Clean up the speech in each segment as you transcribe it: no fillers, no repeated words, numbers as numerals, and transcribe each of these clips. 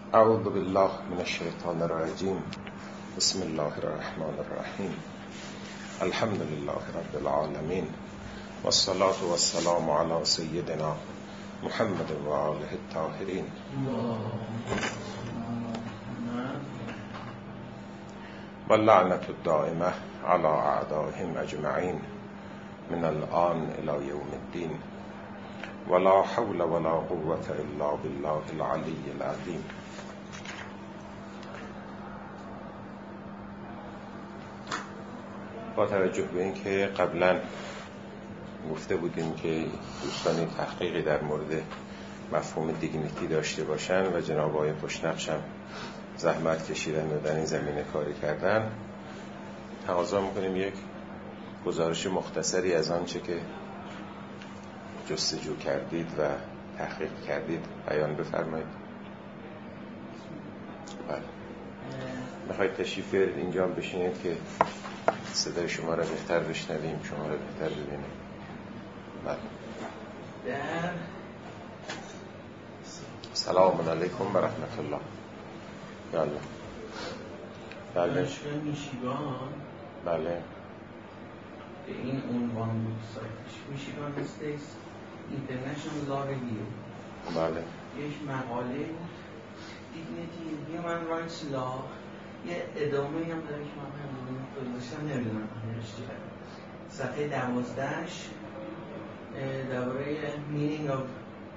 اعوذ بالله من الشیطان الرجیم. بسم الله الرحمن الرحیم. الحمد لله رب العالمین والصلاة والسلام علی سیدنا محمد و آله الطاهرین. واللعنة الدائمة على اعدائهم اجمعین من الآن الى یوم الدین. ولا حول ولا قوة الا بالله العلی العظیم. با توجه به اینکه قبلا گفته بودیم که دوستانی تحقیقی در مورد مفهوم دیگنیتی داشته باشن و جناب آقای خوشنقش هم زحمت کشیدن و در این زمینه کاری کردن، تقاضا میکنیم یک گزارش مختصری از آنچه که جستجو کردید و تحقیق کردید بیان بفرمایید. بله، میخواید تشریف بیارید اینجا بشینید که صدای شما را بهتر بشنویم، شما را بهتر ببینیم. بله. سلام علیکم و رحمت الله. بله. دانشگاه میشیگان بله. به این عنوان بود سایتش، میشیگان استیتس اینترنشنال لا ریویو. بله. یک مقاله بود، دیگنیتی هیومن رایتس لا. یه ادامه هم داره که من همون گذاشتم، نمیدونم نوشته صفحه 12ش درباره meaning of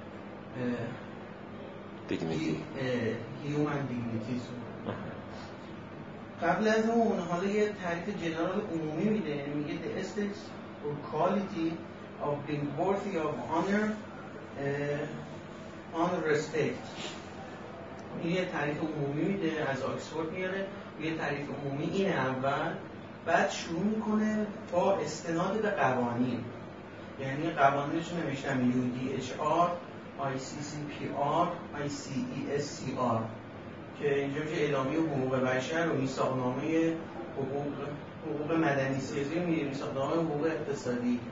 dignity human dignity. قبل از اون حالا یه تعریف جنرال عمومی میده، میگه the essence or quality of being worthy of honor respect. این یه تعریف عمومی میده، از آکسفورد میاره. یه تعریف عمومی اینه اول، بعد شروع میکنه با استناد به قوانین. یعنی قوانینش نوشتم UDHR ICCPR ICESCR که اینجا میشه اعلامیه حقوق بشر و میثاقنامه حقوق مدنی سازی و میثاقنامه حقوق اقتصادی.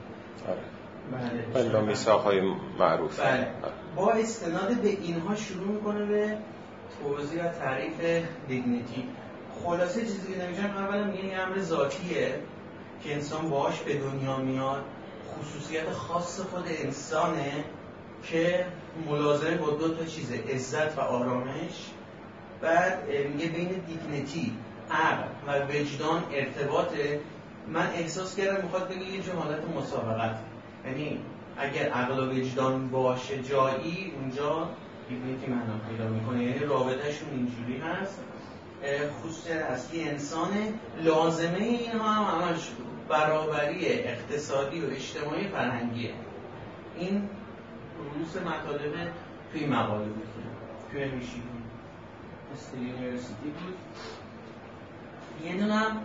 بله، میثاق‌های معروف. بله. با استناد به اینها شروع میکنه به توضیح و تعریف دیگنیتی. خلاصه چیزی که نمیشم اولا میگه این امر ذاتیه که انسان باهاش به دنیا میاد، خصوصیت خاص خود انسانه که ملازمه با دو تا چیزه، عزت و آرامش. بعد میگه بین دیگنیتی عقل و وجدان ارتباطه. من احساس کردم میخواد بگه یه حالت مسابقت، یعنی اگر عقل و وجدان باشه جایی، اونجا دیگنیتی معنا پیدا میکنه. یعنی رابطهشون اینجوری هست. خصوصیت اصلی انسانه. لازمه اینها هم همش برابری اقتصادی و اجتماعی فرهنگیه. این رؤوس مطالب توی مقاله بود که توی میشیگان استیت یونیورسیتی بود. یه دونم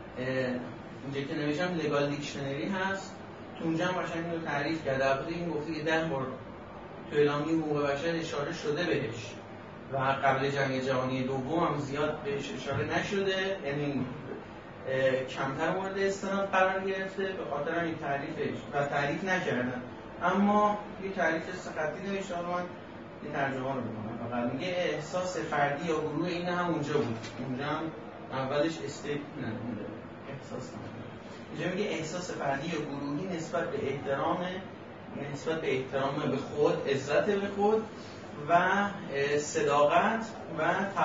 اینجا که نوشتم لگال دیکشنری هست، تو اونجا هم قشنگ اینو تعریف کرده. البته این گفته که 10 بار تو اعلامیه حقوق بشر اشاره شده بهش و قبل جنگ جهانی دوم هم زیاد بهش اشاره نشده، یعنی کمتر مورد استناد قرار گرفته به خاطر این تعریفش و تعریف نکردن. اما یه تعریف خطی نوشته، من یه ترجمه رو بکنم. فقط میگه احساس فردی یا گروه، این هم اونجا بود. اونجا هم اولش استیت نمونده احساس نمونده. اینجا میگه احساس فردی یا گروهی نسبت به احترام به خود، عزت به خود و صداقت و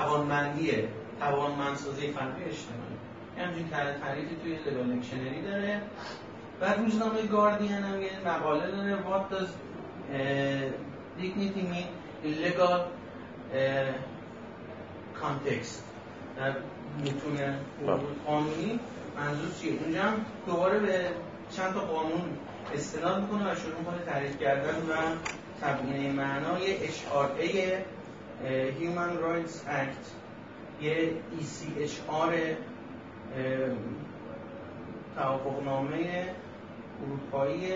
توانمندسازی فردی اجتماعی. همچنین تعریفی توی لگال دیکشنری داره. بعد روزنامه گاردین هم یه مقاله داره What does dignity mean in legal context، در متون قانونی منظور چیه. اونجا هم دوباره به چند تا قانون استناد میکنه و شروع میکنه تعریف کردن و تبیین معنای HRA Human Rights Act، یه ECHR توافقنامه اروپایی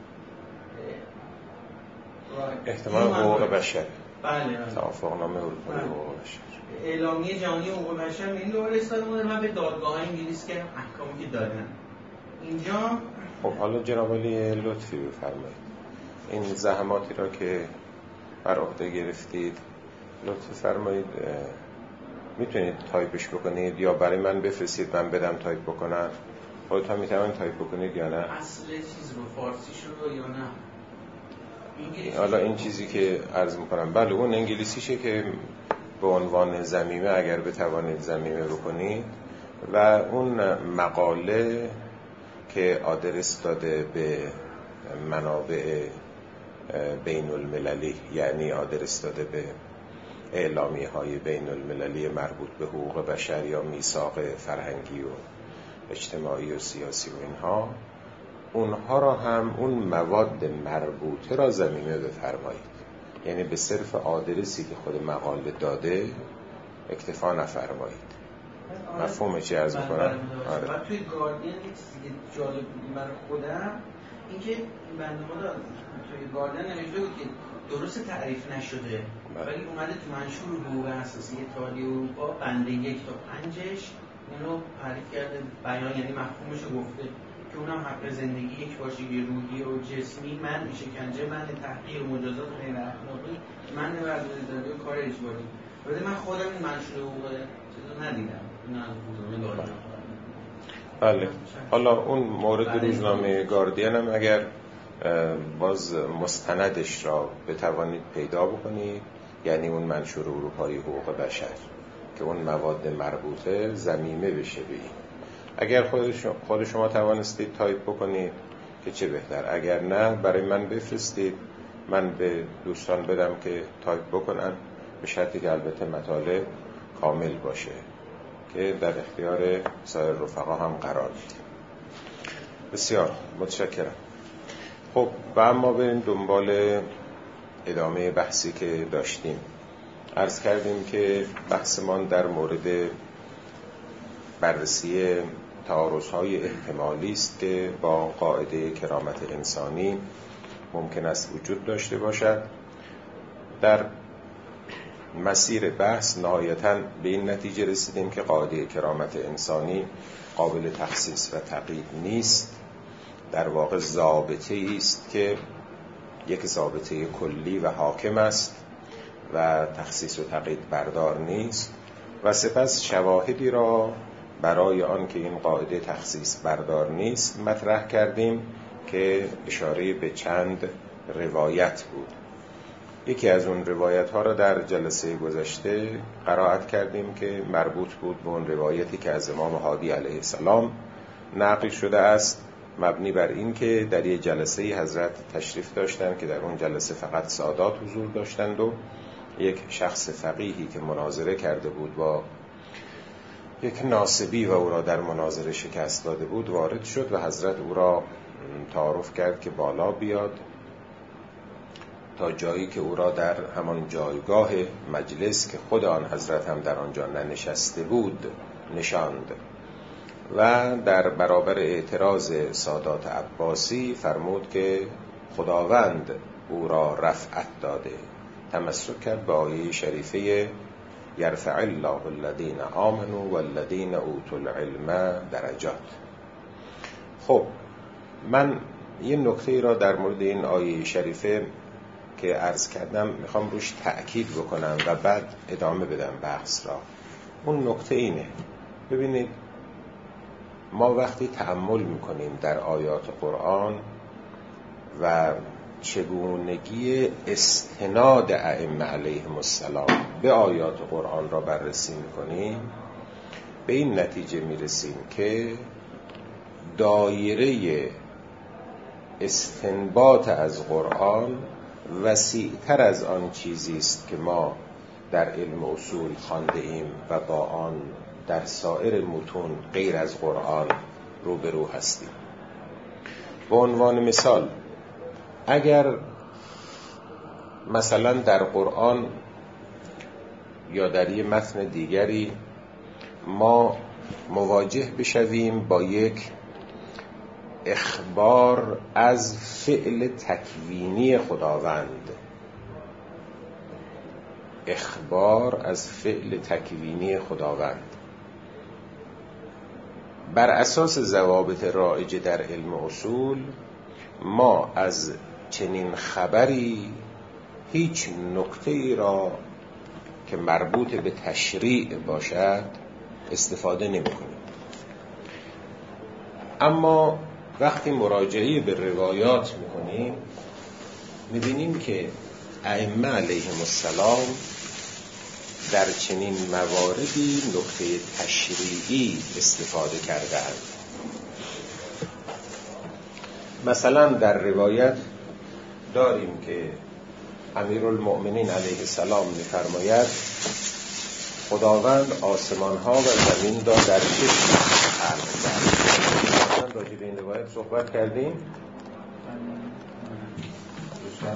احتمال حقوق بشر. بله. توافقنامه اروپایی حقوق بشر، اعلامیه جهانی حقوق بشر. این دوباره استفاده و به دادگاه‌های انگلیس که احکامی که دادن اینجا. خب حالا جناب علی لطفی بفرمایید این زحماتی را که بر عهده گرفتید لطف فرمایید میتونید تایپش بکنید یا برای من بفرستید من بدم تایپ بکنم؟ خودتون میتونید تایپ بکنید یا نه؟ اصل چیز رو فارسی شده یا نه؟ حالا این چیزی که عرض میکنم بله اون انگلیسیشه که به عنوان ضمیمه اگر بتوانید ضمیمه بکنید و اون مقاله که آدرس داده به منابع بین المللی، یعنی آدرس داده به اعلامیه های بین المللی مربوط به حقوق بشر یا میثاق فرهنگی و اجتماعی و سیاسی و اونها را هم اون مواد مربوطه را ضمیمه بفرمایید، یعنی به صرف آدرسی که خود مقاله داده اکتفا نفرمایید. مفهومه چی عرض می‌کنم؟ آره. توی گاردین یه چیزی که جالب بود برای خودم این که بنده خدا توی گاردین نوشته بود که درست تعریف نشده ولی اومده تو منشور حقوق اساسی اتحادیه اروپا بند 1 تا 5ش اینو تعریف کرده، بیان یعنی مفهومش رو گفته که اونم حق زندگی، یک باشگی روحی و جسمی، منع شکنجه، منع تحقیر، مجازات غیر اخلاقی، منع ورزش‌زدی و کار اجباری. ولی من خودم این منشور حقوق چیزو ندیدم. بله. حالا اون مورد روزنامه گاردین هم اگر باز مستندش را بتوانید پیدا بکنید، یعنی اون منشور اروپایی حقوق بشر که اون مواد مربوطه ضمیمه بشه به این. اگر خود شما توانستید تایپ بکنید که چه بهتر، اگر نه برای من بفرستید من به دوستان بدم که تایپ بکنن، به شرطی که البته مطالب کامل باشه که در اختیار سایر رفقا هم قرار بدیم. بسیار متشکرم. خب و اما بریم دنبال ادامه بحثی که داشتیم. عرض کردیم که بحثمان در مورد بررسی تعارض‌های احتمالی است که با قاعده کرامت انسانی ممکن است وجود داشته باشد. در مسیر بحث نهایتاً به این نتیجه رسیدیم که قاعده کرامت انسانی قابل تخصیص و تقیید نیست، در واقع ضابطه‌ای است که یک ضابطه کلی و حاکم است و تخصیص و تقیید بردار نیست و سپس شواهدی را برای آن که این قاعده تخصیص بردار نیست مطرح کردیم که اشاره به چند روایت بود. یکی از اون روایت ها را در جلسه گذشته قرائت کردیم که مربوط بود به اون روایتی که از امام هادی علیه السلام نقل شده است، مبنی بر این که در یک جلسه حضرت تشریف داشتند که در اون جلسه فقط سادات حضور داشتند و یک شخص فقیهی که مناظره کرده بود با یک ناصبی و او را در مناظره شکست داده بود وارد شد و حضرت او را تعارف کرد که بالا بیاد تا جایی که او را در همان جایگاه مجلس که خود آن حضرت هم در آنجا ننشسته بود نشاند و در برابر اعتراض سادات عباسی فرمود که خداوند او را رفعت داده، تمسک کرد به آیه شریفه یرفع الله الذین آمنوا والذین اوتوا العلم درجات. خب من یه نکته را در مورد این آیه شریفه که عرض کردم میخوام روش تأکید بکنم و بعد ادامه بدم بحث را. اون نکته اینه، ببینید ما وقتی تأمل میکنیم در آیات قرآن و چگونگی استناد ائمه علیهم السلام به آیات قرآن را بررسی میکنیم به این نتیجه میرسیم که دایره استنباط از قرآن وسیع‌تر از آن چیزی است که ما در علم اصول خوانده ایم و با آن در سایر متون غیر از قرآن روبرو هستیم. به عنوان مثال اگر مثلا در قرآن یا در یک متن دیگری ما مواجه بشویم با یک اخبار از فعل تکوینی خداوند، اخبار از فعل تکوینی خداوند بر اساس ضوابط رایج در علم اصول، ما از چنین خبری هیچ نکته‌ای را که مربوط به تشریع باشد استفاده نمی‌کنیم. اما وقتی مراجعه به روایات می‌کنیم می‌بینیم که ائمه علیهم السلام در چنین مواردی نکته تشریعی استفاده کرده‌اند. مثلا در روایت داریم که امیرالمؤمنین علیه السلام می‌فرماید خداوند آسمان‌ها و زمین را در 6 خلق کرد. راجع به این روایت صحبت کردیم. دوستان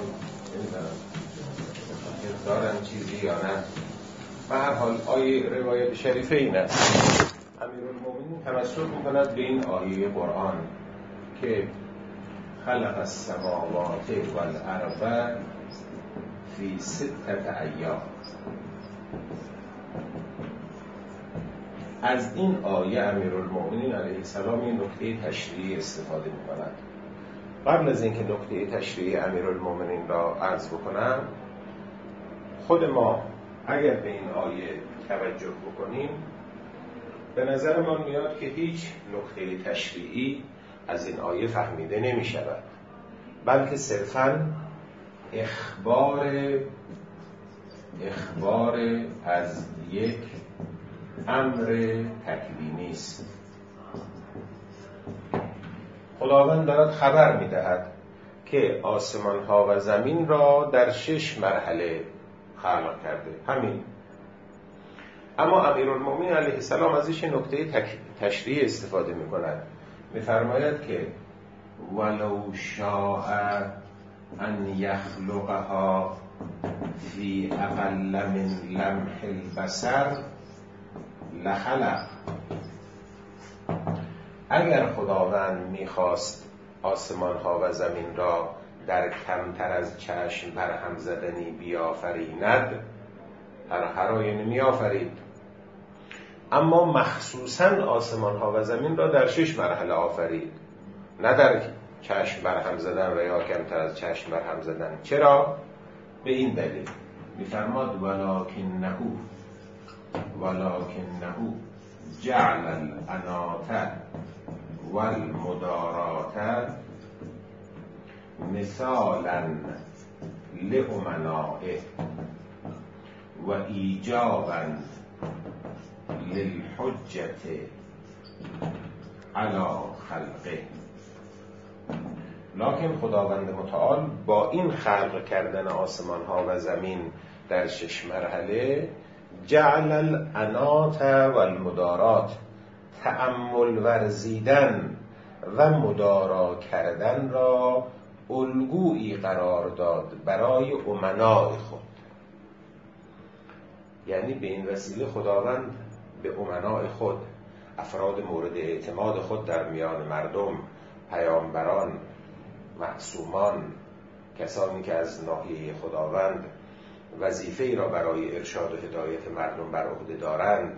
دارن چیزی یا نه؟ به هر حال آیه روایت شریفه این است. امیرالمؤمنین تمسک می‌کند به این آیه قرآن که خلق السماوات والارض فی 6 ایام. از این آیه امیرالمؤمنین علیه السلام این نکته تشریعی استفاده می‌کند. قبل از اینکه نکته تشریعی امیرالمؤمنین را عرض بکنم، خود ما اگر به این آیه توجه بکنیم به نظر ما میاد که هیچ نکته تشریعی از این آیه فهمیده نمی شود، بلکه صرفاً اخبار از یک امر تکوینی است. خداوند دارد خبر می دهد که آسمان ها و زمین را در 6 مرحله خلق کرده، همین. اما امیرالمؤمنین علیه السلام ازش نکته تشریعی استفاده می کند. می فرماید که ولو شاء ان یخلقها فی اقل من لمح البصر لخلق. اگر خداوند میخواست آسمان ها و زمین را در کمتر از چشم برهم زدنی بیافریند هر نمی آفرید، اما مخصوصاً آسمان ها و زمین را در 6 مرحله آفرید، نه در چشم برهم زدن و یا کمتر از چشم برهم زدن. چرا؟ به این دلیل می‌فرماد ولکنه جعل الانات والمدارات مثالا لامنائه و ایجابا للحجة علی خلقه. لکن خداوند متعال با این خلق کردن آسمان ها و زمین در 6 مرحله جعل الانات و المدارات، تأمل ورزیدن و مدارا کردن را الگویی قرار داد برای امناء خود. یعنی به این وسیله خداوند به امناء خود، افراد مورد اعتماد خود در میان مردم، پیامبران، معصومان، کسانی که از ناحیه خداوند وظیفه‌ای را برای ارشاد و هدایت مردم بر عهده دارند،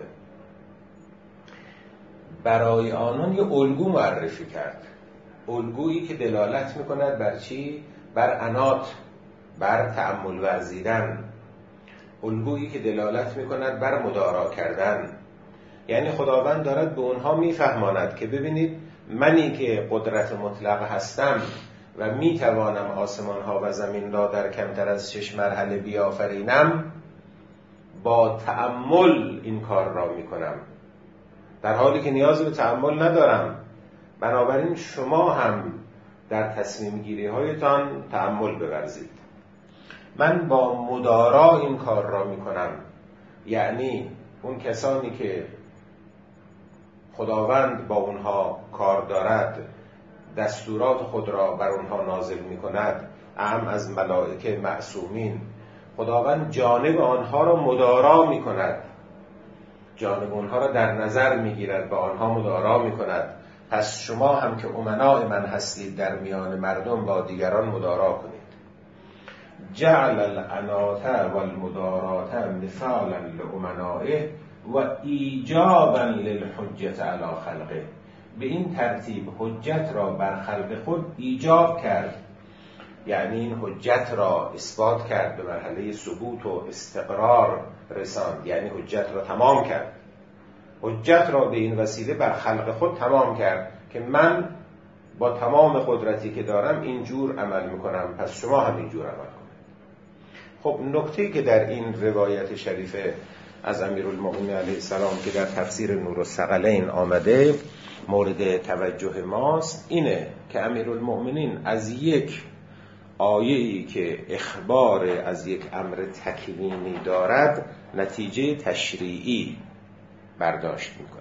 برای آنان یک الگو معرفی کرد. الگویی که دلالت می‌کند بر چی؟ بر عنات، بر تأمل ورزیدن. الگویی که دلالت می‌کند بر مدارا کردن. یعنی خداوند دارد به اونها میفهماند که ببینید منی که قدرت مطلق هستم و میتوانم آسمان ها و زمین را در کمتر از 6 مرحله بیافرینم، با تأمل این کار را میکنم، در حالی که نیاز به تأمل ندارم. بنابراین شما هم در تصمیم گیری هایتان تأمل بورزید. من با مدارا این کار را میکنم، یعنی اون کسانی که خداوند با اونها کار دارد، دستورات خود را بر اونها نازل می کند، اعم از ملائکه معصومین، خداوند جانب آنها را مدارا می کند، جانب آنها را در نظر می گیرد، با آنها مدارا می کند. پس شما هم که امناء من هستید در میان مردم با دیگران مدارا کنید. جعل الانات والمدارات مثالا لامنائه و ایجابا للحجة علی خلقه. به این ترتیب حجت را بر خلق خود ایجاب کرد، یعنی این حجت را اثبات کرد، به مرحله ثبوت و استقرار رساند، یعنی حجت را تمام کرد، حجت را به این وسیله بر خلق خود تمام کرد که من با تمام قدرتی که دارم اینجور عمل میکنم، پس شما هم اینجور عمل کنید. خب نکته‌ای که در این روایت شریفه از امیرالمؤمنین علیه السلام که در تفسیر نورالثقلین آمده مورد توجه ماست اینه که امیرالمؤمنین از یک آیه‌ای که اخبار از یک امر تکوینی دارد نتیجه تشریعی برداشت می‌کند.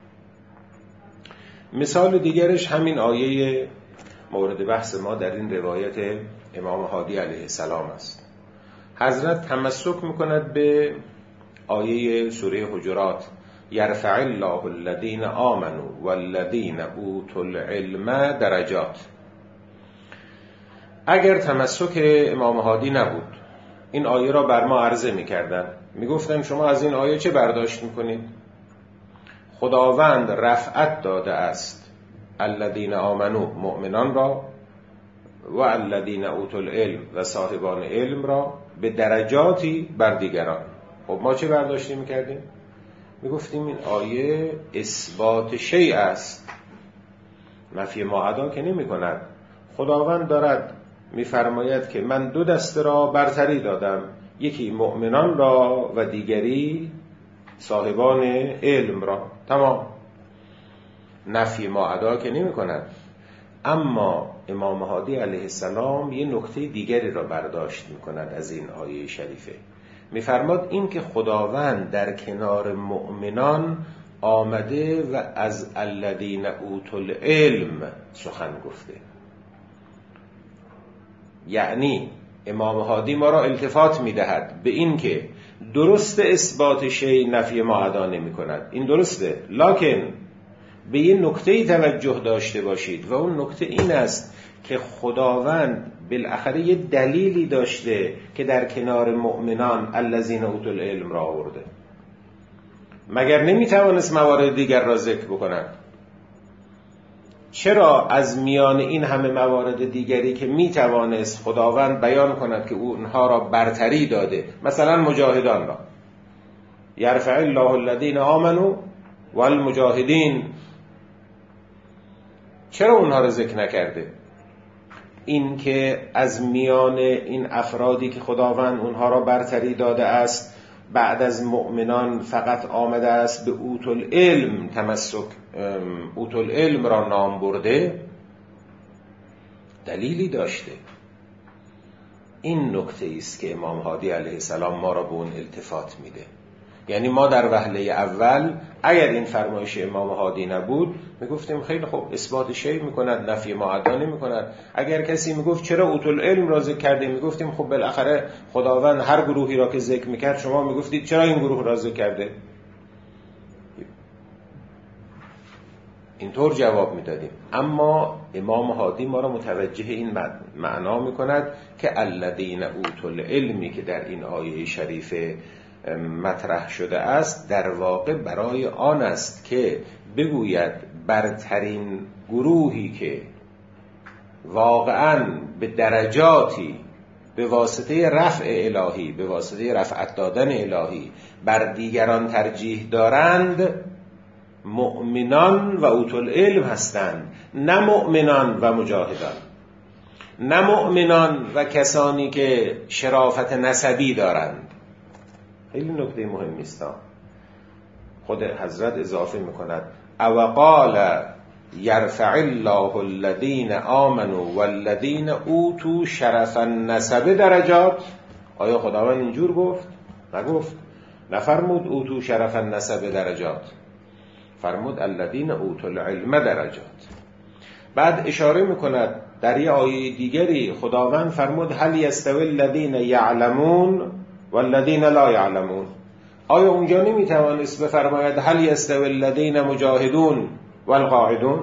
مثال دیگرش همین آیه مورد بحث ما در این روایت امام هادی علیه السلام است. حضرت تمسک می‌کند به آیه سوره حجرات یرفع الله الذین آمنوا والذین اوتوا العلم درجات. اگر تمسک امام هادی نبود این آیه را بر ما عرضه می‌کردن، می‌گفتن شما از این آیه چه برداشت می‌کنید؟ خداوند رفعت داده است الذین آمنوا مؤمنان را و الذین اوتوا العلم و صاحبان علم را به درجاتی بر دیگران. خب ما چه برداشتی می‌کردیم؟ می‌گفتیم این آیه اثبات شیء است، نفی معدا که نمی‌کند. خداوند دارد می‌فرماید که من دو دسته را برتری دادم، یکی مؤمنان را و دیگری صاحبان علم را. تمام، نفی معدا که نمی‌کند. اما امام هادی علیه السلام یه نکته دیگری را برداشت می‌کند از این آیه شریفه. می‌فرماد این که خداوند در کنار مؤمنان آمده و از الذین اوتوا العلم سخن گفته. یعنی امام هادی ما را التفات می‌دهد به این که درست اثبات شیء نفی معدا نمی‌کند، این درسته، لکن به یه نکته‌ای توجه داشته باشید و اون نکته این است که خداوند بالاخره یه دلیلی داشته که در کنار مؤمنان الذین اوتوا العلم را آورده. مگر نمیتوانست موارد دیگر را ذکر بکند؟ چرا از میان این همه موارد دیگری که میتوانست خداوند بیان کند که اونها را برتری داده، مثلا مجاهدان را یرفع الله الذین آمنوا والمجاهدین، چرا اونها را ذکر نکرده؟ این که از میان این افرادی که خداوند اونها را برتری داده است بعد از مؤمنان فقط آمده است به اوتوا العلم تمسک، اوتوا العلم را نام برده، دلیلی داشته. این نکته است که امام هادی علیه السلام ما را به اون التفات میده. یعنی ما در وهله اول اگر این فرمایش امام هادی نبود میگفتیم خیلی خوب اثبات شیء میکند، نفی معدا نمیکند. اگر کسی میگفت چرا اوتوا العلم را ذکر کرده، میگفتیم خب بالاخره خداوند هر گروهی را که ذکر میکرد شما میگفتید چرا این گروه را ذکر کرده، اینطور جواب میدادیم. اما امام هادی ما را متوجه این معنا میکند که الذین اوتوا العلمی که در این آیه شریفه مطرح شده است در واقع برای آن است که بگوید برترین گروهی که واقعاً به درجاتی به واسطه رفع الهی، به واسطه رفعت دادن الهی بر دیگران ترجیح دارند مؤمنان و اوتوا العلم هستند، نه مؤمنان و مجاهدان، نه مؤمنان و کسانی که شرافت نسبی دارند. خیلی نکته مهمی است. خود حضرت اضافه میکند او قال یرفع الله الذین آمنوا والذین اوتوا شرف النسب درجات. آیا خداوند اینجور گفت؟ نگفت، نفرمود اوتوا شرف النسب درجات، فرمود الذین اوتوا العلم درجات. بعد اشاره میکند در یه آیه دیگری خداوند فرمود هل یستوی الذین یعلمون والذین لا یعلمون. آیا اونجا نمیتوانست بفرماید هل یستوی الذین مجاهدون والقاعدون؟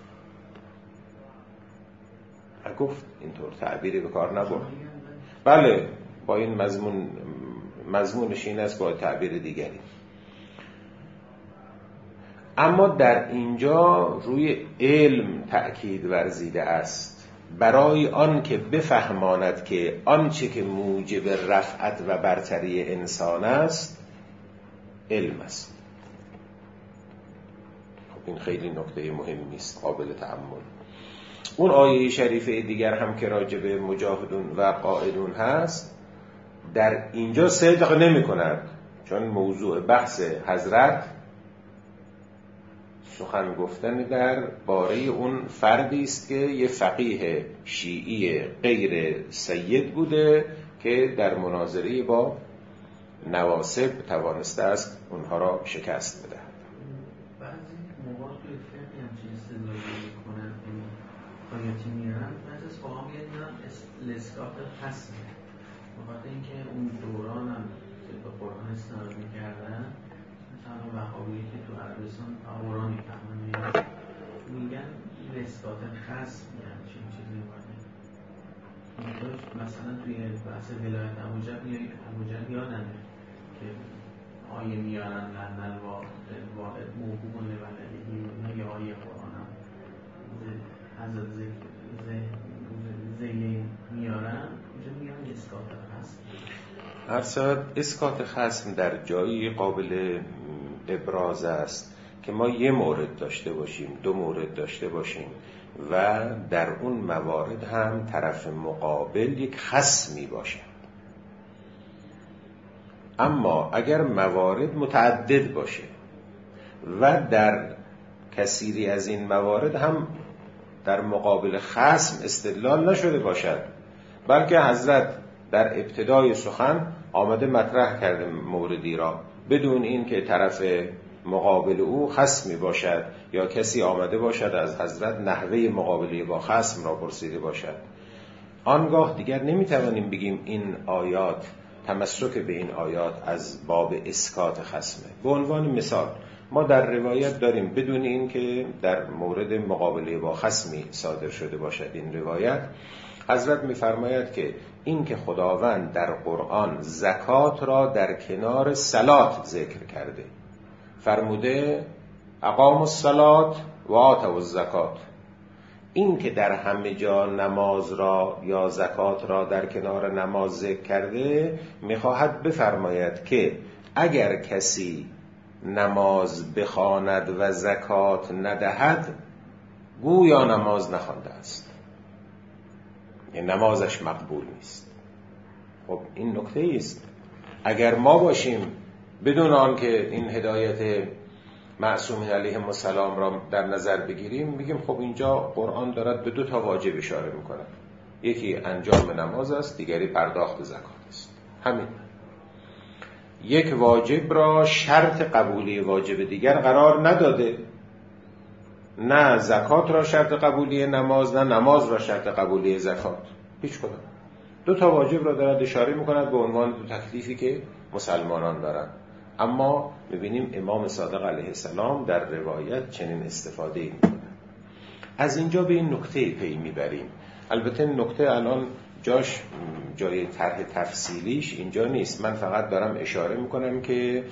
گفت، اینطور تعبیری به کار نبرد. بله با این مضمونش این است، با تعبیر دیگری. اما در اینجا روی علم تأکید ورزیده است برای آن که بفهماند که آنچه که موجب رفعت و برتری انسان است علم است. خب این خیلی نکته مهمی است، قابل تأمل. اون آیه شریفه دیگر هم که راجع به مجاهدون و قائدون هست، در اینجا صدق نمی کند، چون موضوع بحث حضرت سخن گفتن در باره اون فردی است که یه فقیه شیعی غیر سید بوده که در مناظره با نواصب توانسته است اونها را شکست بده. بعضی موقع توی فقه همچین استدلالی میکنن، آیاتی میارن، بعضی از فقها میارن الاسقاط حسنه، بخاطر اینکه اون دوران هم که به قرآن استناد میکردن، مثلا وهابیه که تو عربستان قرآنی فهمن میگن الاسقاط خصم، یعنی چین چیزی باید مثلا توی بحث ولایت ابوجهل یادمه که آیه میارن لعن الواحد موهوم لولدهی، یا آیه قرآن هم حضرت زیلین میارن، اونجا میارن اسقاط خصم. هر اسقاط خصم در جایی قابل ابراز است که ما یه مورد داشته باشیم، دو مورد داشته باشیم و در اون موارد هم طرف مقابل یک خصمی باشه. اما اگر موارد متعدد باشه و در کثیری از این موارد هم در مقابل خصم استدلال نشده باشد، بلکه حضرت در ابتدای سخن آمده مطرح کرده موردی را بدون این که طرف مقابل او خصمی باشد یا کسی آمده باشد از حضرت نحوه مقابله با خصم را پرسیده باشد، آنگاه دیگر نمیتوانیم بگیم این آیات، تمسک به این آیات از باب اسقاط خصمه. به عنوان مثال ما در روایت داریم بدون این که در مورد مقابله با خصمی صادر شده باشد این روایت، حضرت می‌فرماید که این که خداوند در قرآن زکات را در کنار صلات ذکر کرده، فرموده اقاموا الصلاة و آتوا الزکات، این که در همه جا نماز را یا زکات را در کنار نماز ذکر کرده، می‌خواهد بفرماید که اگر کسی نماز بخواند و زکات ندهد گویا نماز نخوانده است، این نمازش مقبول نیست. خب این نکته است. اگر ما باشیم بدون آن که این هدایت معصومین علیهم السلام را در نظر بگیریم، میگیم خب اینجا قرآن دارد به دو تا واجب اشاره میکند، یکی انجام نماز است، دیگری پرداخت زکات است. همین یک واجب را شرط قبولی واجب دیگر قرار نداده، نه زکات را شرط قبولی نماز، نه نماز را شرط قبولی زکات، هیچ کدام. دو تا واجب را دارد اشاره میکند به عنوان دو تکلیفی که مسلمانان دارند. اما میبینیم امام صادق علیه السلام در روایت چنین استفاده میکند. از اینجا به این نکته پی میبریم. البته نکته الان جای طرح تفصیلیش اینجا نیست، من فقط دارم اشاره میکنم که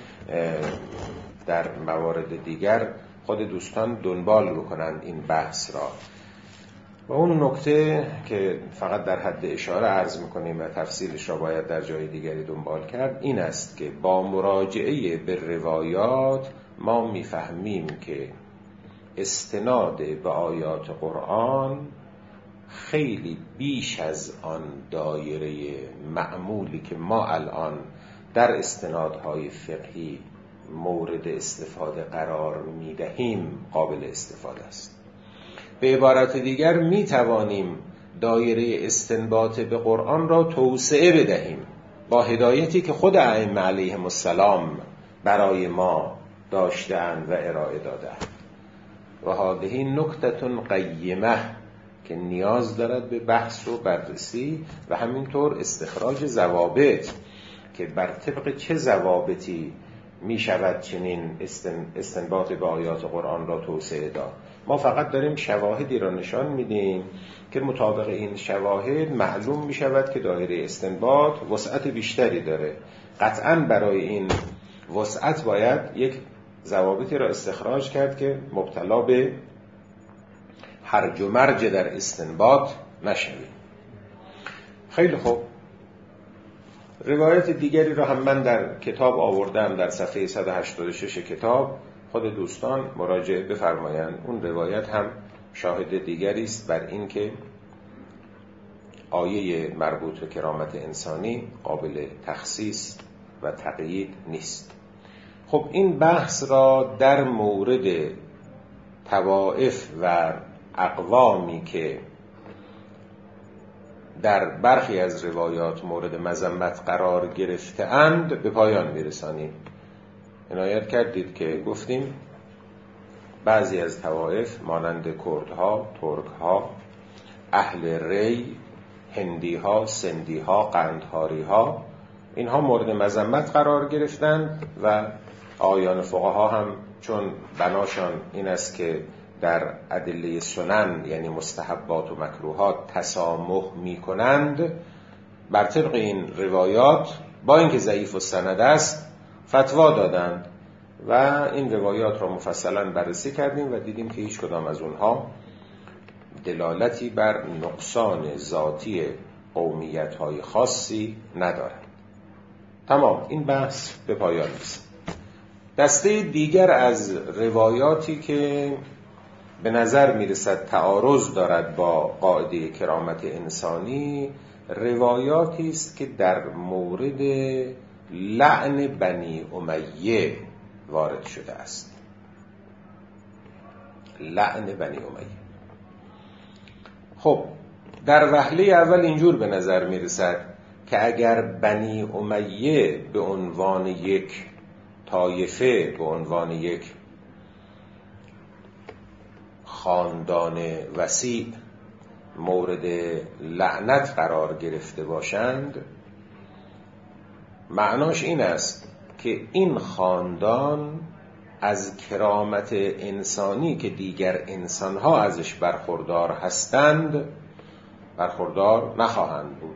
در موارد دیگر خود دوستان دنبال بکنند این بحث را. و اون نکته که فقط در حد اشاره عرض میکنیم و تفصیلش را باید در جای دیگری دنبال کرد، این است که با مراجعه به روایات ما میفهمیم که استناد به آیات قرآن خیلی بیش از آن دایره معمولی که ما الان در استنادهای فقهی مورد استفاده قرار میدهیم قابل استفاده است. به عبارت دیگر می توانیم دایره استنباط به قرآن را توسعه بدهیم با هدایتی که خود ائمه علیهم السلام برای ما داشته‌اند و ارائه داده‌اند. و هذه نکته قیمه که نیاز دارد به بحث و بررسی و همینطور استخراج ضوابط که بر طبق چه ضوابطی می شود چنین استنباط به آیات قرآن را توسعه داد. ما فقط داریم شواهدی را نشان میدیم که مطابق این شواهد معلوم می شود که دایره استنباط وسعت بیشتری داره. قطعاً برای این وسعت باید یک ضوابطی را استخراج کرد که مبتلا به هرج و مرج در استنباط نشویم. خیلی خوب، روایت دیگری را هم من در کتاب آوردم، در صفحه 186 کتاب. خود دوستان مراجعه بفرمایند. اون روایت هم شاهد دیگری است بر این که آیه مربوط به کرامت انسانی قابل تخصیص و تقیید نیست. خب این بحث را در مورد طوائف و اقوامی که در برخی از روایات مورد مذمت قرار گرفته‌اند به پایان می‌رسانیم. عنایت کردید که گفتیم بعضی از طوائف مانند کردها، ترکها، اهل ری، هندیها، سندیها، قندهاریها، اینها مورد مذمت قرار گرفتند و آیان فقها هم چون بناشان این است که در ادله سنن یعنی مستحبات و مکروهات تسامح می کنند، بر طبق این روایات با اینکه ضعیف السند است فتوا دادند و این روایات را مفصلا بررسی کردیم و دیدیم که هیچ کدام از اونها دلالتی بر نقصان ذاتی قومیت‌های خاصی ندارد. تمام، این بحث به پایان رسید. دسته دیگر از روایاتی که به نظر میرسد تعارض دارد با قاعده کرامت انسانی، روایاتی است که در مورد لعن بنی امیه وارد شده است. لعن بنی امیه. خب در وهله اول اینجور به نظر میرسد که اگر بنی امیه به عنوان یک طایفه، به عنوان یک خاندان وسیع مورد لعنت قرار گرفته باشند، معناش این است که این خاندان از کرامت انسانی که دیگر انسانها ازش برخوردار هستند برخوردار نخواهند بود.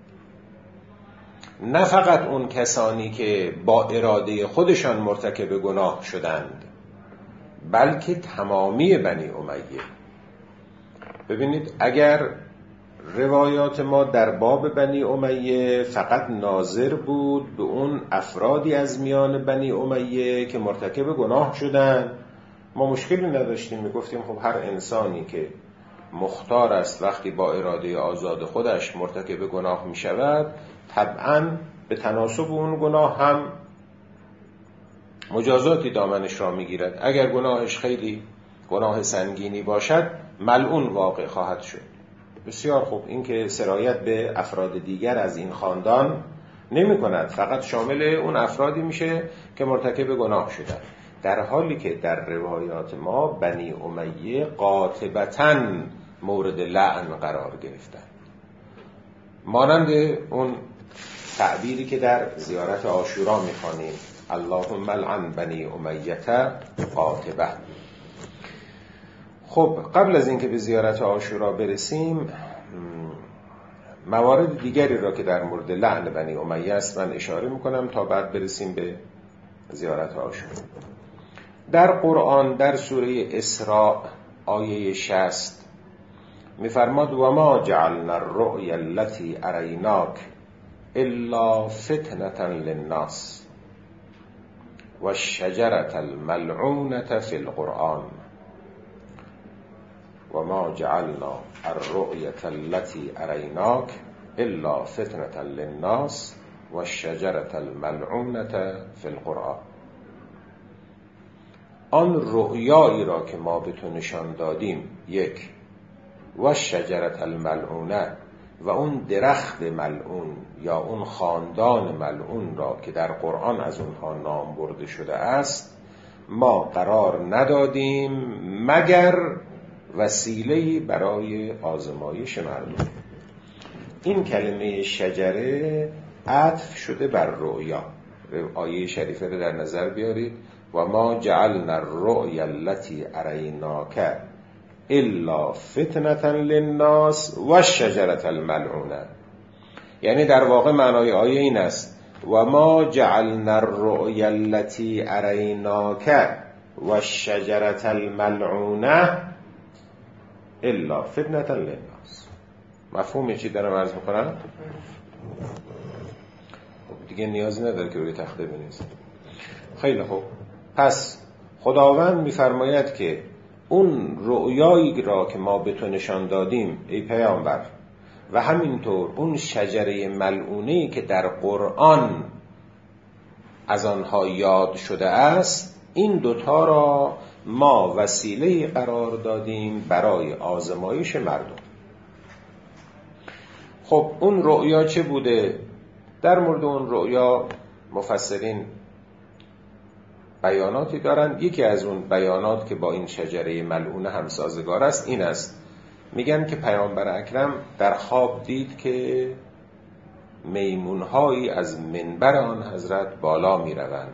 نه فقط اون کسانی که با اراده خودشان مرتکب گناه شدند، بلکه تمامی بنی امیه. ببینید اگر روایات ما در باب بنی امیه فقط ناظر بود به اون افرادی از میان بنی امیه که مرتکب گناه شدند، ما مشکلی نداشتیم، میگفتیم خب هر انسانی که مختار است وقتی با اراده آزاد خودش مرتکب گناه می شود، طبعاً به تناسب اون گناه هم مجازاتی دامنش را می گیرد. اگر گناهش خیلی گناه سنگینی باشد ملعون واقع خواهد شد. بسیار خوب، این که سرایت به افراد دیگر از این خاندان نمی کند، فقط شامل اون افرادی میشه که مرتکب گناه شدند، در حالی که در روایات ما بنی امیه قاطبتاً مورد لعن قرار گرفتند. مانند اون تعبیری که در زیارت عاشورا میخوانیم اللهم لعن بنی امیه قاطبه. خب قبل از اینکه به زیارت عاشورا برسیم، موارد دیگری را که در مورد لعن بنی امیه است من اشاره میکنم تا بعد برسیم به زیارت عاشورا. در قرآن در سوره اسراء آیه 60 میفرماد و ما جعلنا الرؤیا التي اریناک الا فتنة للناس و الشجرة الملعونة في القرآن و ما جعلنا الرؤية التي اریناک الا فتنة للناس و الشجرة الملعونة في القرآن. آن رؤیایی را که ما به تو نشان دادیم، یک، و شجرت الملعونه، و اون درخت ملعون یا اون خاندان ملعون را که در قرآن از اونها نام برده شده است، ما قرار ندادیم مگر وسیله‌ای برای آزمایش مردم. این کلمه شجره عطف شده بر رؤیا. آیه شریفه رو در نظر بیارید و ما جعلنا الرؤیا التي اریناک الا فتنة للناس و الشجرة الملعونة. یعنی در واقع معنای آیه این است و ما جعلنا الرؤیا التي اریناک و الشجرة الملعونة الا فتنة للناس. مفهوم چی دارم عرض میکنم؟ خب دیگه نیازی نداره که روی تخته بنویسه. خیلی خوب، پس خداوند میفرماید که اون رؤیایی را که ما به تو نشان دادیم ای پیامبر و همینطور اون شجره ملعونه‌ای که در قرآن از آنها یاد شده است، این دوتا را ما وسیله قرار دادیم برای آزمایش مردم. خب اون رؤیا چه بوده؟ در مورد اون رؤیا مفسرین بیاناتی دارند. یکی از اون بیانات که با این شجره ملعونه همسازگار است این است، میگن که پیامبر اکرم در خواب دید که میمونهایی از منبر آن حضرت بالا میروند.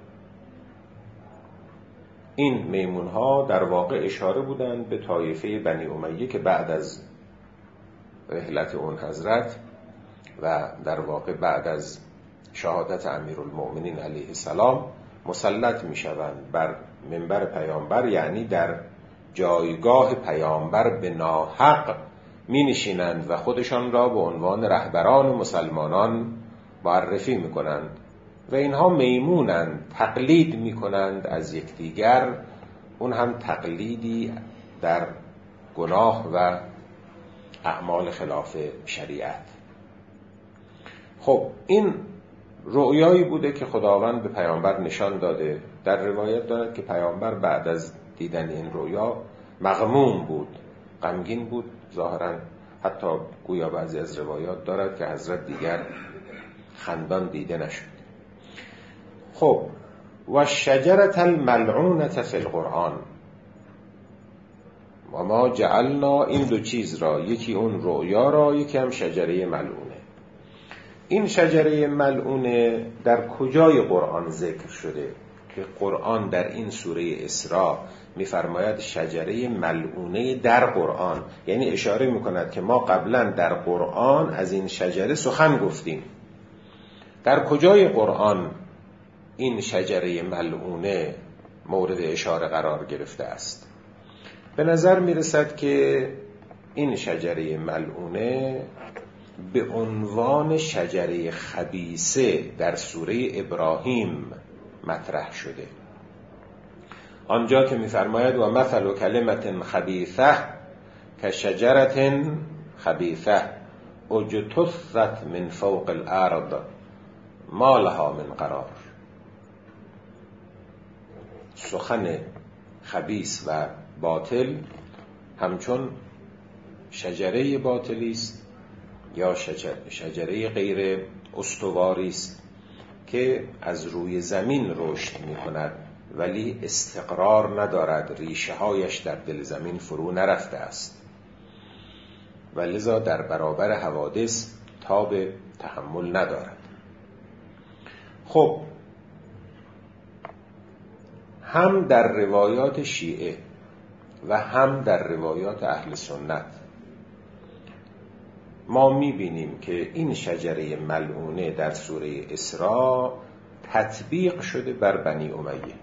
این میمونها در واقع اشاره بودند به طایفه بنی امیه که بعد از رحلت اون حضرت و در واقع بعد از شهادت امیرالمؤمنین علیه السلام مسلط میشوند بر منبر پیامبر، یعنی در جایگاه پیامبر به ناحق می نشینند و خودشان را به عنوان رهبران مسلمانان معرفی می کنند و اینها میمونند، تقلید می کنند از یکدیگر، اون هم تقلیدی در گناه و اعمال خلاف شریعت. خب این رؤیایی بوده که خداوند به پیامبر نشان داده. در روایت دارد که پیامبر بعد از دیدن این رؤیا مغموم بود، غمگین بود ظاهرا، حتی گویا بعضی از روایات دارد که حضرت دیگر خندان دیده نشد. خب و شجرة الملعونة فی القرآن، و ما جعلنا، این دو چیز را، یکی اون رؤیا را، یکی هم شجره ملعونه. این شجره ملعونه در کجای قرآن ذکر شده؟ که قرآن در این سوره اسراء می‌فرماید شجره ملعونه در قرآن، یعنی اشاره می‌کند که ما قبلا در قرآن از این شجره سخن گفتیم. در کجای قرآن این شجره ملعونه مورد اشاره قرار گرفته است؟ به نظر می‌رسد که این شجره ملعونه به عنوان شجره خبیثه در سوره ابراهیم مطرح شده، آنجا که می‌فرماید و مثل کلمة خبیثه کشجرة خبیثه اجتثت من فوق الارض ما لها من قرار. سخن خبیث و باطل همچون شجره باطلی است یا شجره غیر استواری است که از روی زمین رشد می‌کند ولی استقرار ندارد، ریشه هایش در دل زمین فرو نرفته است و لذا در برابر حوادث تاب تحمل ندارد. خب هم در روایات شیعه و هم در روایات اهل سنت ما می‌بینیم که این شجره ملعونه در سوره اسراء تطبیق شده بر بنی امیه.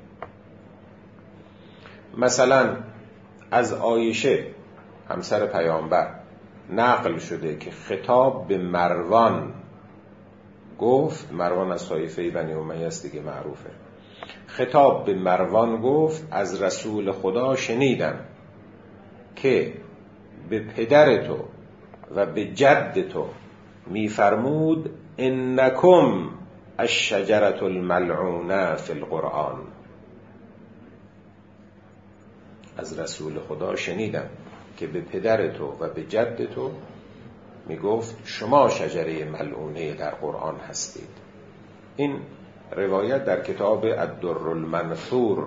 مثلا از عایشه همسر پیامبر نقل شده که خطاب به مروان گفت، مروان از طایفه بنی امیه است دیگه، معروفه. خطاب به مروان گفت از رسول خدا شنیدم که به پدر تو و به جد تو میفرمود انکم الشجرة الملعونه فی القرآن. از رسول خدا شنیدم که به پدر تو و به جد تو میگفت شما شجره ملعونه در قرآن هستید. این روایت در کتاب الدر المنثور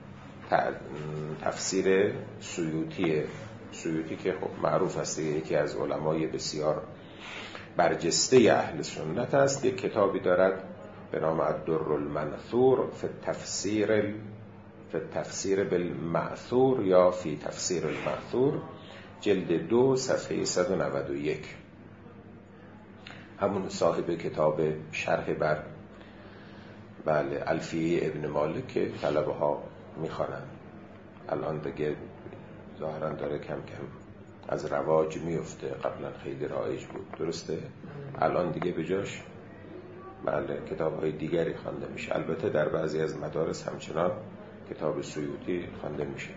تفسیر سیوطی که خب معروف است، یکی از علمای بسیار برجسته اهل سنت است، یک کتابی دارد به نام الدر المنثور فی التفسیر بالمأثور یا فی تفسیر المأثور، جلد 2 صفحه 191. همون صاحب کتاب شرح بر الفیه ابن مالک که طلبه ها میخوانند. الان دیگه ظاهرا داره کم کم از رواج میفته، قبلا خیلی رایج بود، درسته؟ الان دیگه به جاش بله کتاب‌های دیگری خوانده میشه. البته در بعضی از مدارس همچنان کتاب سیوطی خوانده میشه.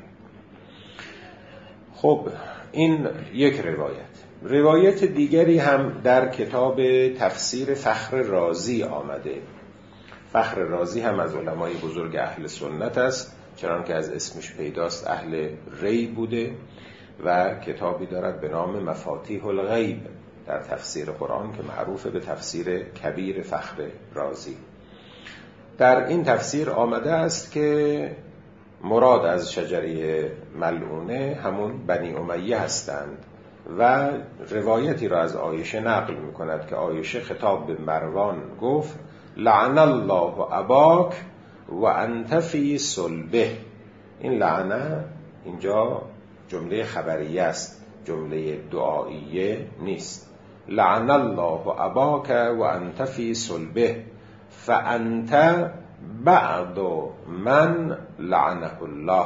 خب این یک روایت دیگری هم در کتاب تفسیر فخر رازی آمده. فخر رازی هم از علمای بزرگ اهل سنت است، چنان که از اسمش پیداست اهل ری بوده و کتابی دارد به نام مفاتیح الغیب در تفسیر قرآن که معروف به تفسیر کبیر فخر رازی. در این تفسیر آمده است که مراد از شجره ملعونه همون بنی امیه هستند و روایتی را از عایشه نقل می کند که عایشه خطاب به مروان گفت لعن الله اباک و انت فی صلبه. این لعنه اینجا جمله خبریه است، جمله دعاییه نیست. لعن الله اباک و انت فی صلبه فانت بعد من لعنه الله.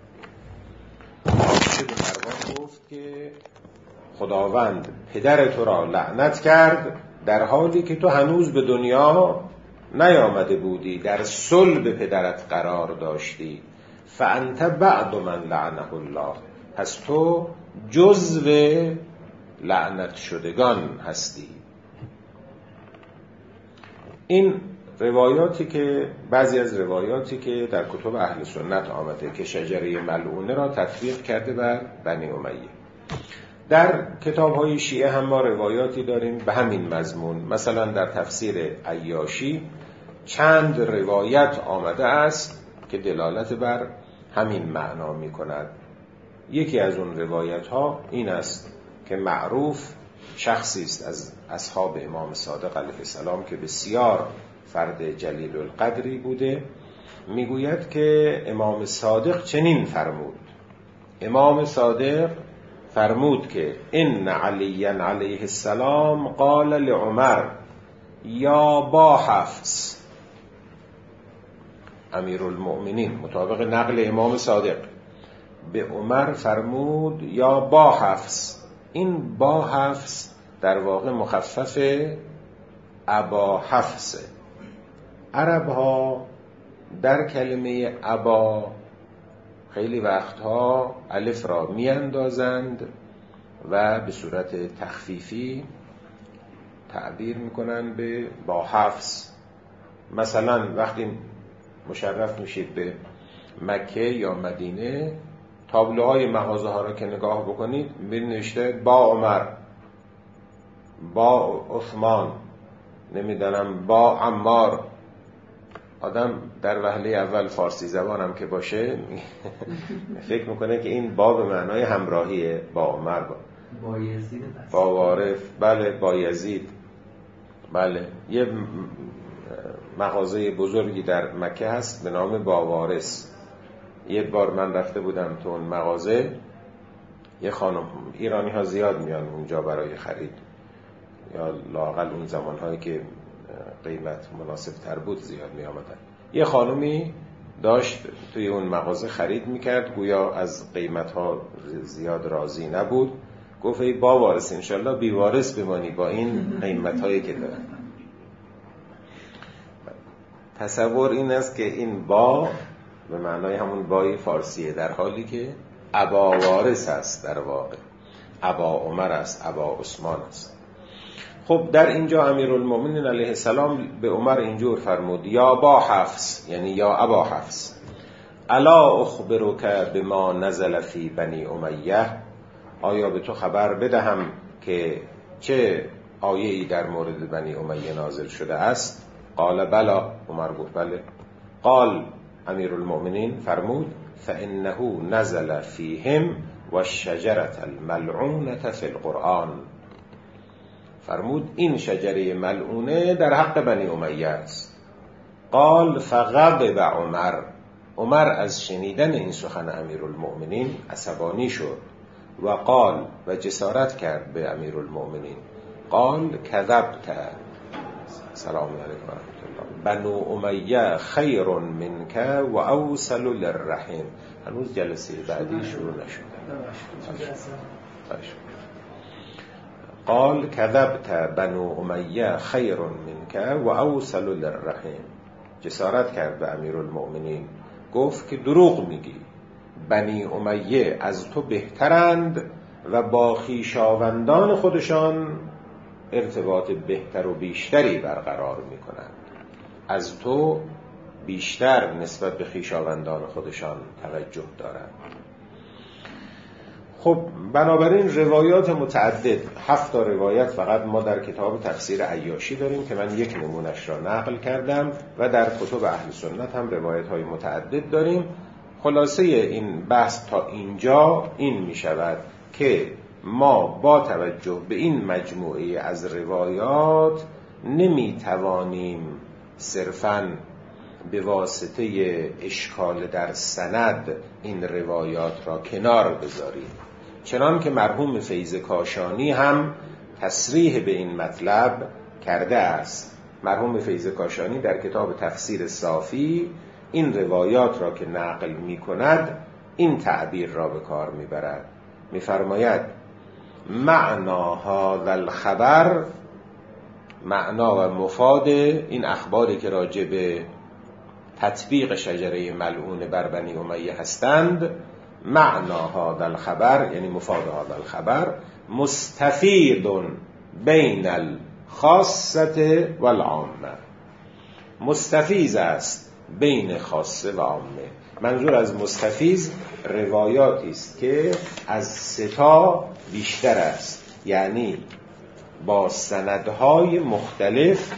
عایشه به مروان گفت که خداوند پدر تو را لعنت کرد در حالی که تو هنوز به دنیا نیامده بودی، در صلب پدرت قرار داشتی. فانت بعد من لعنه الله، پس تو جزو لعنت شدگان هستی. این روایاتی که بعضی از روایاتی که در کتب اهل سنت آمده که شجره ملعونه را تطبیق کرده بر بنی امیه. در کتاب‌های شیعه هم ما روایاتی داریم به همین مضمون. مثلا در تفسیر عیاشی چند روایت آمده است که دلالت بر همین معنا می‌کند. یکی از اون روایت‌ها این است که معروف شخصی است از اصحاب امام صادق علیه السلام که بسیار فرد جلیل القدری بوده، میگوید که امام صادق چنین فرمود. امام صادق فرمود که ان علی علیه السلام قال لعمر یا با حفص. امیرالمؤمنین مطابق نقل امام صادق به عمر فرمود یا با حفص. این با حفص در واقع مخفف ابا حفصه. عرب ها در کلمه ابا خیلی وقتها الف را می اندازند و به صورت تخفیفی تعبیر می کنند به با حفص. مثلا وقتی مشرف میشید به مکه یا مدینه، تابلوهای مغازه ها را که نگاه بکنید می نوشته با عمر، با عثمان، نمیدانم با عمار. آدم در وهله اول فارسی زبانم که باشه فکر میکنه که این با به معنای همراهیه، با عمر، با یزید، با وارث، بله با یزید. بله یه مغازه بزرگی در مکه هست به نام با وارث. یه بار من رفته بودم تو اون مغازه، یه خانم، ایرانی ها زیاد میان اونجا برای خرید، یا لااقل اون زمانهایی که قیمت مناسب تر بود زیاد می آمدن. یه خانومی داشت توی اون مغازه خرید میکرد، گویا از قیمت ها زیاد راضی نبود. گفت ای با وارث انشالله بی وارث بمانی با این قیمت هایی که دارن. تصور این است که این با به معنای همون بای فارسیه، در حالی که ابا وارث است، در واقع ابا عمر است، ابا عثمان است. خب در اینجا امیرالمؤمنین علیه السلام به عمر اینجور فرمود یا با حفص، یعنی یا ابا حفص، الا اخبرک بما نزل فی بنی امیه، آیا به تو خبر بدهم که چه آیه‌ای در مورد بنی امیه نازل شده است؟ قال بلا، عمر گفت بله. قال امیرالمؤمنین فرمود فانه نزل فیهم والشجرة الملعونة فی القرآن. فرمود این شجره ملعونه در حق بنی امیه است. قال فغضب عمر، عمر از شنیدن این سخن امیرالمؤمنین عصبانی شد و قال و جسارت کرد به امیرالمؤمنین، قال کذبت، سلام علیکم و رحمت الله، بنو امیه خیر منک و اوصل للرحم. هنوز جلسه بعدی شروع نشد. قال کذبت بنو امیه خیر منک و اوصل للرحم. جسارت کرد به امیرالمؤمنین، گفت که دروغ میگی، بنی امیه از تو بهترند و با خویشاوندان خودشان ارتباط بهتر و بیشتری برقرار میکنند، از تو بیشتر نسبت به خویشاوندان خودشان توجه دارند. خب بنابراین روایات متعدد، 7 روایت فقط ما در کتاب تفسیر عیاشی داریم که من یک نمونش را نقل کردم و در کتب اهل سنت هم روایت های متعدد داریم. خلاصه این بحث تا اینجا این می شود که ما با توجه به این مجموعه از روایات نمی توانیم صرفاً به واسطه اشکال در سند این روایات را کنار بذاریم، چنان که مرحوم فیض کاشانی هم تصریح به این مطلب کرده است. مرحوم فیض کاشانی در کتاب تفسیر صافی این روایات را که نقل می کند این تعبیر را به کار می برد، می فرماید معنا هذا الخبر، معنا و مفاد این اخباری که راجع به تطبیق شجره ملعون بر بنی امیه هستند، معنا هذا الخبر یعنی مفاد هذا الخبر مستفید بین الخاصه و العامه، مستفیض است بین خاصه و عامه. منظور از مستفیض روایاتی است که از 3 بیشتر است، یعنی با سندهای مختلف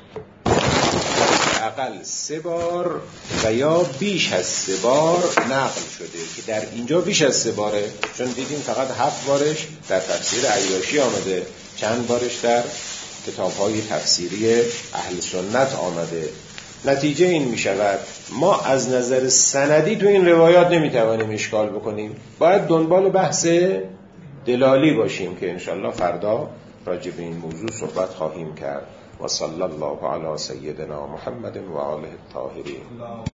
حداقل 3 بار و یا بیش از 3 بار نقل شده، که در اینجا بیش از 3 باره، چون دیدیم فقط 7 بارش در تفسیر عیاشی آمده، چند بارش در کتاب‌های تفسیری اهل سنت آمده. نتیجه این می شود ما از نظر سندی تو این روایات نمیتوانیم اشکال بکنیم، باید دنبال بحث دلالی باشیم که انشالله فردا راجع به این موضوع صحبت خواهیم کرد. و صلی الله علی سیدنا محمد و آله الطاهرین.